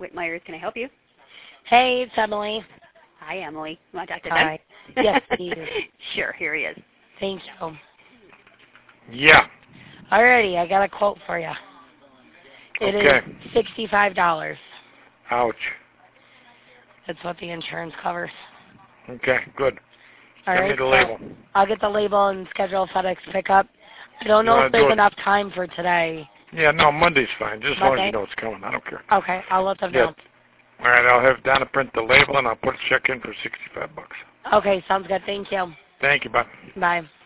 Whitmire. Can I help you? Hey, it's Emily. Hi, Emily. You want to talk to Hi. Ben? Yes, please. Sure, here he is. Thank you. Yeah. Alrighty, I got a quote for you. It Okay. is $65. Ouch. That's what the insurance covers. Okay, good. All Send me right, the label. I'll get the label and schedule FedEx pickup. I don't You know wanna if there's do it- enough time for today. Yeah, no, Monday's fine. Just as long as Monday? you know it's coming. I don't care. Okay, I'll let them Yeah. know. All right, I'll have Donna print the label, and I'll put a check in for $65. Okay, sounds good. Thank you. Thank you, bye. Bye.